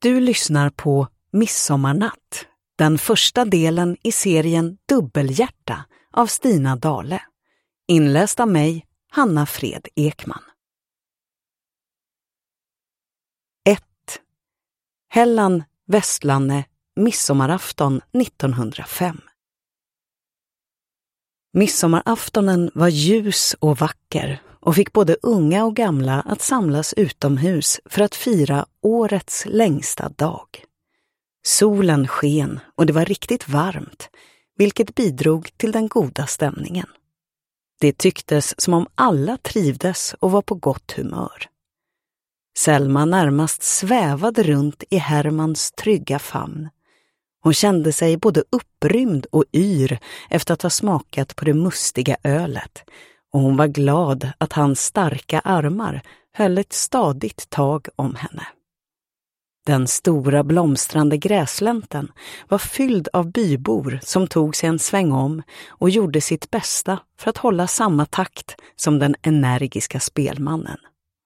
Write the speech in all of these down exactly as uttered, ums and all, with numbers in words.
Du lyssnar på Midsommarnatt, den första delen i serien Dubbelhjärta av Stina Dahle. Inläst av mig, Hanna Fred Ekman. ett. Hellan Westlanne, midsommarafton nittonhundrafem. Midsommaraftonen var ljus och vacker och fick både unga och gamla att samlas utomhus för att fira årets längsta dag. Solen sken och det var riktigt varmt, vilket bidrog till den goda stämningen. Det tycktes som om alla trivdes och var på gott humör. Selma närmast svävade runt i Hermans trygga famn. Hon kände sig både upprymd och yr efter att ha smakat på det mustiga ölet, och hon var glad att hans starka armar höll ett stadigt tag om henne. Den stora blomstrande gräslänten var fylld av bybor som tog sig en sväng om och gjorde sitt bästa för att hålla samma takt som den energiska spelmannen.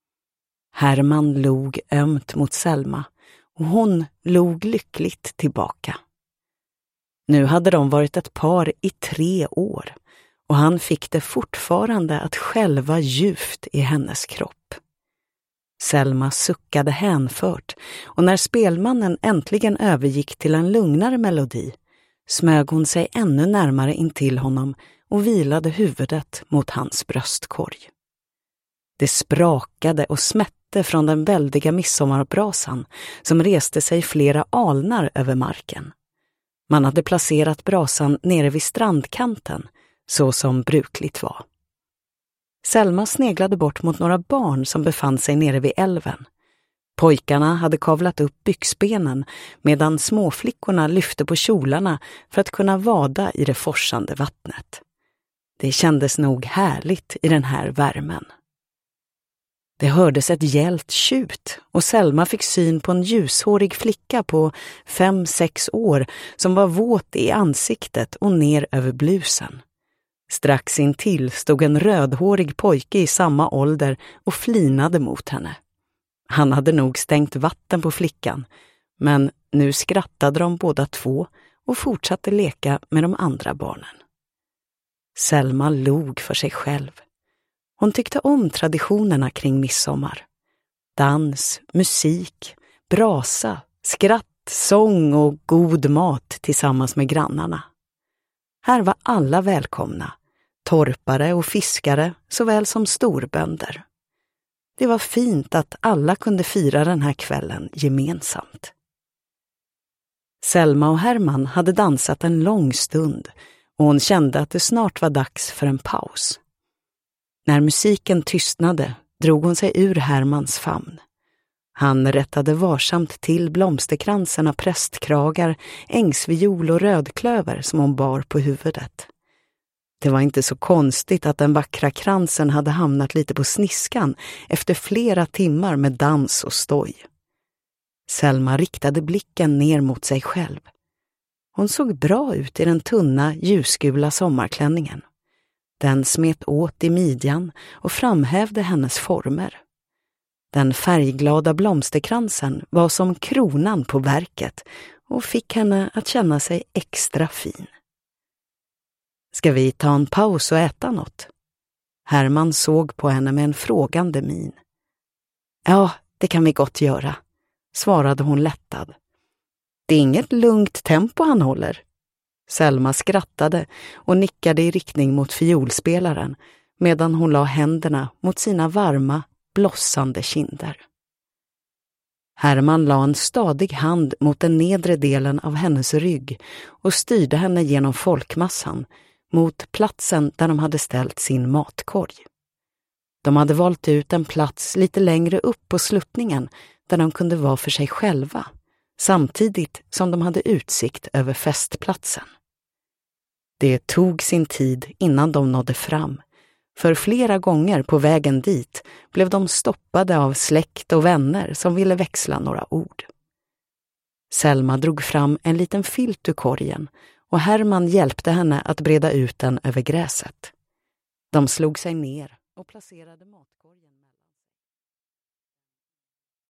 Herman log ömt mot Selma och hon log lyckligt tillbaka. Nu hade de varit ett par i tre år och han fick det fortfarande att skälva djupt i hennes kropp. Selma suckade hänfört och när spelmannen äntligen övergick till en lugnare melodi smög hon sig ännu närmare in till honom och vilade huvudet mot hans bröstkorg. Det sprakade och smätte från den väldiga midsommarbrasan som reste sig flera alnar över marken. Man hade placerat brasan nere vid strandkanten, så som brukligt var. Selma sneglade bort mot några barn som befann sig nere vid älven. Pojkarna hade kavlat upp byxbenen medan småflickorna lyfte på kjolarna för att kunna vada i det forsande vattnet. Det kändes nog härligt i den här värmen. Det hördes ett gällt tjut och Selma fick syn på en ljushårig flicka på fem, sex år som var våt i ansiktet och ner över blusen. Strax intill stod en rödhårig pojke i samma ålder och flinade mot henne. Han hade nog stängt vatten på flickan, men nu skrattade de båda två och fortsatte leka med de andra barnen. Selma log för sig själv. Hon tyckte om traditionerna kring midsommar. Dans, musik, brasa, skratt, sång och god mat tillsammans med grannarna. Här var alla välkomna, torpare och fiskare såväl som storbönder. Det var fint att alla kunde fira den här kvällen gemensamt. Selma och Herman hade dansat en lång stund och hon kände att det snart var dags för en paus. När musiken tystnade drog hon sig ur Hermans famn. Han rättade varsamt till blomsterkransen av prästkragar, ängsviol och rödklöver som hon bar på huvudet. Det var inte så konstigt att den vackra kransen hade hamnat lite på sniskan efter flera timmar med dans och stoj. Selma riktade blicken ner mot sig själv. Hon såg bra ut i den tunna, ljusgula sommarklänningen. Den smet åt i midjan och framhävde hennes former. Den färgglada blomsterkransen var som kronan på verket och fick henne att känna sig extra fin. Ska vi ta en paus och äta något? Herman såg på henne med en frågande min. Ja, det kan vi gott göra, svarade hon lättad. Det är inget lugnt tempo han håller. Selma skrattade och nickade i riktning mot fiolspelaren medan hon la händerna mot sina varma, blossande kinder. Herman la en stadig hand mot den nedre delen av hennes rygg och styrde henne genom folkmassan mot platsen där de hade ställt sin matkorg. De hade valt ut en plats lite längre upp på sluttningen där de kunde vara för sig själva, samtidigt som de hade utsikt över festplatsen. Det tog sin tid innan de nådde fram, för flera gånger på vägen dit blev de stoppade av släkt och vänner som ville växla några ord. Selma drog fram en liten filt ur korgen och Herman hjälpte henne att breda ut den över gräset. De slog sig ner och placerade matkorgen.